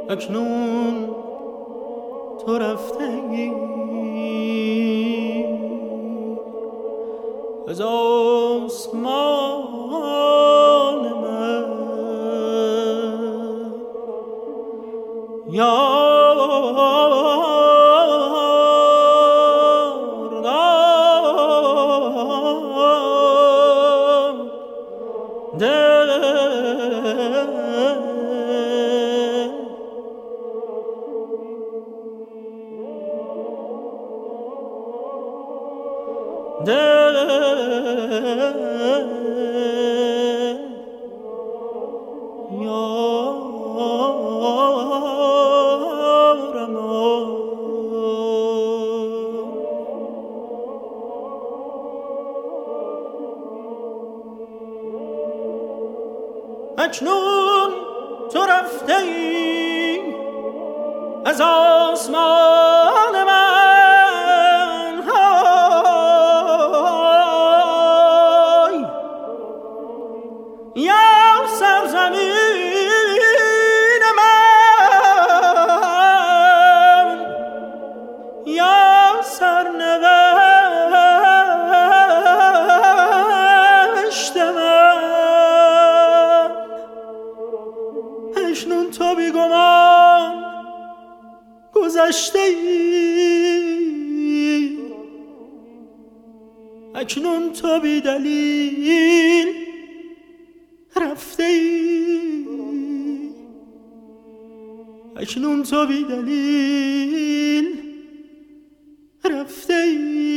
اکنون تو رفته ای از آسمان من اکنون تو رفته ای از آسمان من های یا سرزمین من یا سرنوشت من اکنون تو بیگمان گذشته ای اکنون تو بی دلیل رفته ای اکنون تو بی دلیل رفته ای